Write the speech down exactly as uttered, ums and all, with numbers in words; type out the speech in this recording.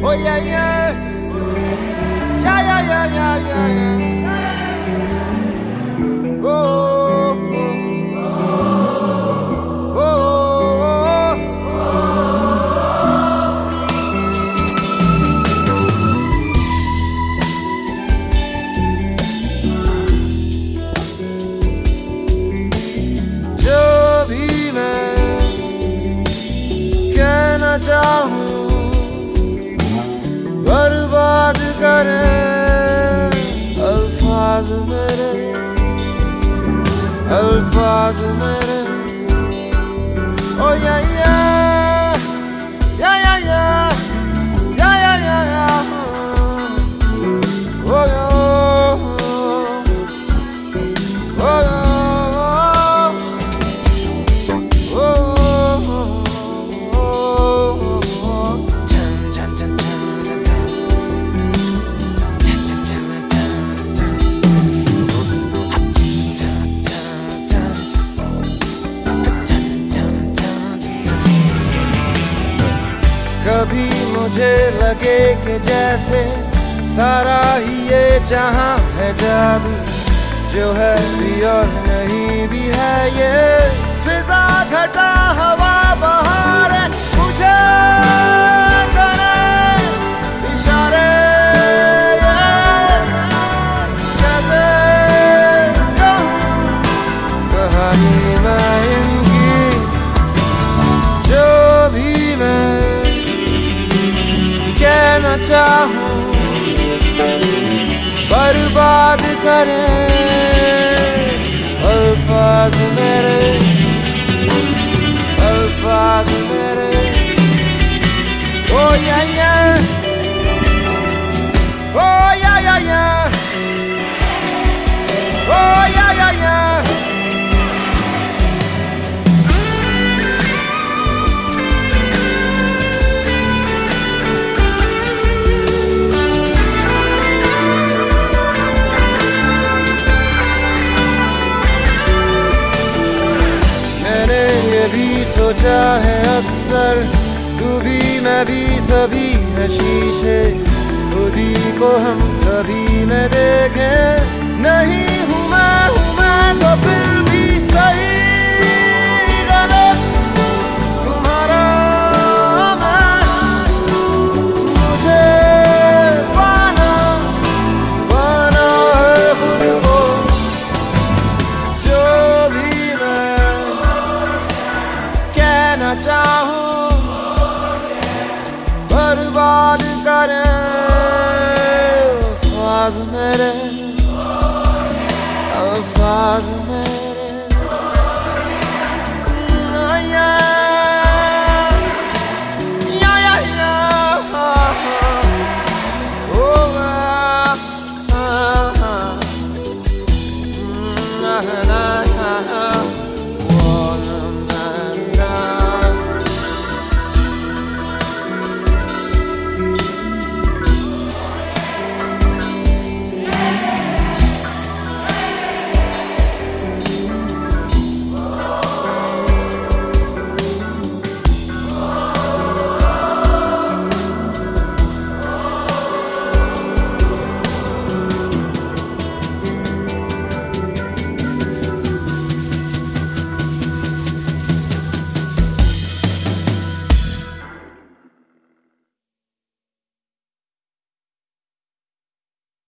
Oh yeah, yeah. Yeah, yeah, yeah, yeah, yeah, yeah. Oh, oh, oh, जो भी मैं कहना चाहूँ बर्बाद करे अल्फाज मेरे, अल्फाज मेरे। ओ या या या या या या या या या ओ या ओ या कभी मुझे लगे कि जैसे सारा ही ये जहां है जादू, जो है भी और नहीं भी है ये फिजा घटा हवा बहार मुझे करे इशारे जैसे कहूं कहानी मैं इनकी। जो भी मैं कहना चाहूं बर्बाद करे अल्फाज मेरे, अल्फाज मेरे। ओ या या ओ या या या ओ या या या भी सोचा है अक्सर, तू भी मैं भी सभी है शीशे, खुद ही को हम सभी में देखें। नहीं हूँ मैं हूँ मैं तो फिर भी सही गलत तुम्हारा मैं, मुझे पाना पाना है खुद को। जो भी चाहूं बर्बाद करे अल्फाज मेरे, अल्फाज